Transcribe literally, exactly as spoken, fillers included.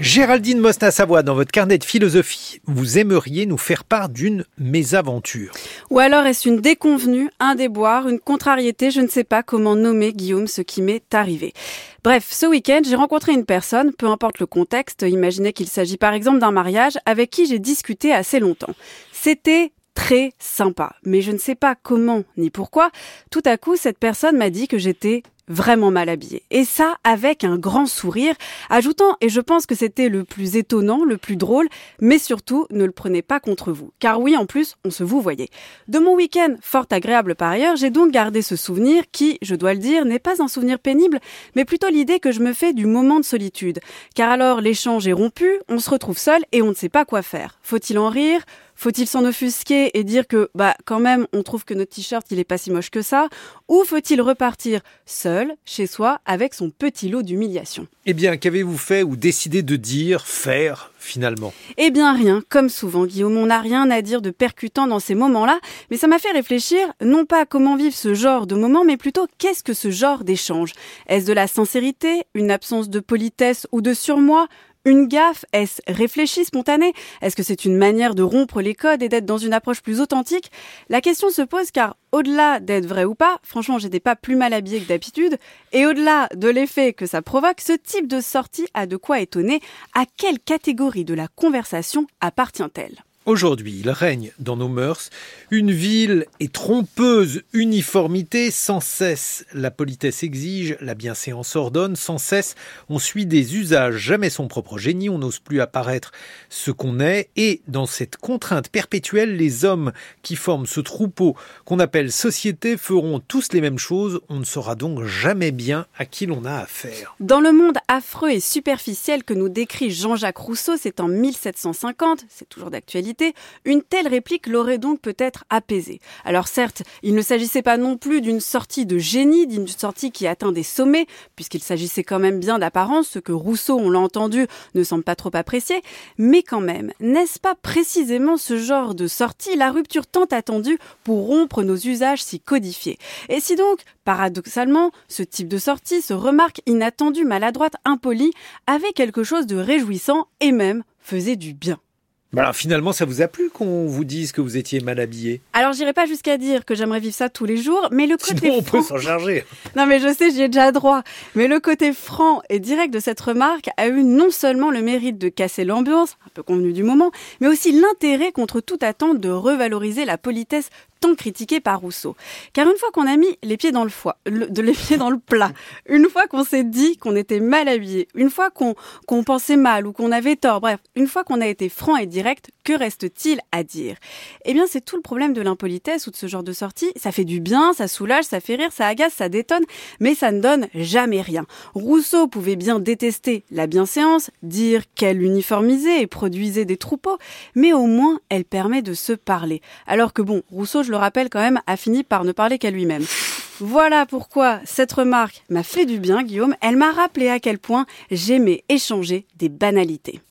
Géraldine Mosna-Savoie, dans votre carnet de philosophie, vous aimeriez nous faire part d'une mésaventure. Ou alors est-ce une déconvenue, un déboire, une contrariété, je ne sais pas comment nommer, Guillaume, ce qui m'est arrivé. Bref, ce week-end, j'ai rencontré une personne, peu importe le contexte, imaginez qu'il s'agit par exemple d'un mariage, avec qui j'ai discuté assez longtemps. C'était très sympa, mais je ne sais pas comment ni pourquoi, tout à coup, cette personne m'a dit que j'étais vraiment mal habillée. Et ça, avec un grand sourire, ajoutant, et je pense que c'était le plus étonnant, le plus drôle, mais surtout, ne le prenez pas contre vous. Car oui, en plus, on se vous voyait. De mon week-end, fort agréable par ailleurs, j'ai donc gardé ce souvenir qui, je dois le dire, n'est pas un souvenir pénible, mais plutôt l'idée que je me fais du moment de solitude. Car alors, l'échange est rompu, on se retrouve seul et on ne sait pas quoi faire. Faut-il en rire ? Faut-il s'en offusquer et dire que, bah, quand même, on trouve que notre t-shirt, il est pas si moche que ça? Ou faut-il repartir seul, chez soi, avec son petit lot d'humiliation? Eh bien, qu'avez-vous fait ou décidé de dire, faire, finalement? Eh bien, rien. Comme souvent, Guillaume, on n'a rien à dire de percutant dans ces moments-là, mais ça m'a fait réfléchir, non pas à comment vivre ce genre de moment, mais plutôt qu'est-ce que ce genre d'échange? Est-ce de la sincérité, une absence de politesse ou de surmoi? Une gaffe, est-ce réfléchi, spontané? Est-ce que c'est une manière de rompre les codes et d'être dans une approche plus authentique? La question se pose car au-delà d'être vrai ou pas, franchement, j'étais pas plus mal habillée que d'habitude, et au-delà de l'effet que ça provoque, ce type de sortie a de quoi étonner. À quelle catégorie de la conversation appartient-elle? Aujourd'hui, il règne dans nos mœurs une vile et trompeuse uniformité. Sans cesse, la politesse exige, la bienséance ordonne. Sans cesse, on suit des usages, jamais son propre génie. On n'ose plus apparaître ce qu'on est. Et dans cette contrainte perpétuelle, les hommes qui forment ce troupeau qu'on appelle société feront tous les mêmes choses. On ne saura donc jamais bien à qui l'on a affaire. Dans le monde affreux et superficiel que nous décrit Jean-Jacques Rousseau, c'est en mille sept cent cinquante, c'est toujours d'actualité, une telle réplique l'aurait donc peut-être apaisé. Alors certes, il ne s'agissait pas non plus d'une sortie de génie, d'une sortie qui atteint des sommets, puisqu'il s'agissait quand même bien d'apparence, ce que Rousseau, on l'a entendu, ne semble pas trop apprécier, mais quand même, n'est-ce pas précisément ce genre de sortie, la rupture tant attendue pour rompre nos usages si codifiés? Et si donc, paradoxalement, ce type de sortie, ce remarque inattendue, maladroite, impolie, avait quelque chose de réjouissant et même faisait du bien? Bah alors finalement, ça vous a plu qu'on vous dise que vous étiez mal habillé? Alors, j'irai pas jusqu'à dire que j'aimerais vivre ça tous les jours, mais le côté Sinon, on franc... peut s'en charger. Non, mais je sais, j'y ai déjà droit. Mais le côté franc et direct de cette remarque a eu non seulement le mérite de casser l'ambiance, un peu convenue du moment, mais aussi l'intérêt contre toute attente de revaloriser la politesse tant critiquée par Rousseau. Car une fois qu'on a mis les pieds dans le foie, le, de les pieds dans le plat, une fois qu'on s'est dit qu'on était mal habillé, une fois qu'on, qu'on pensait mal ou qu'on avait tort, bref, une fois qu'on a été franc et direct, que reste-t-il à dire? Eh bien, c'est tout le problème de l'impolitesse ou de ce genre de sortie. Ça fait du bien, ça soulage, ça fait rire, ça agace, ça détonne, mais ça ne donne jamais rien. Rousseau pouvait bien détester la bienséance, dire qu'elle uniformisait et produisait des troupeaux, mais au moins, elle permet de se parler. Alors que bon, Rousseau, je le rappelle quand même, a fini par ne parler qu'à lui-même. Voilà pourquoi cette remarque m'a fait du bien, Guillaume. Elle m'a rappelé à quel point j'aimais échanger des banalités.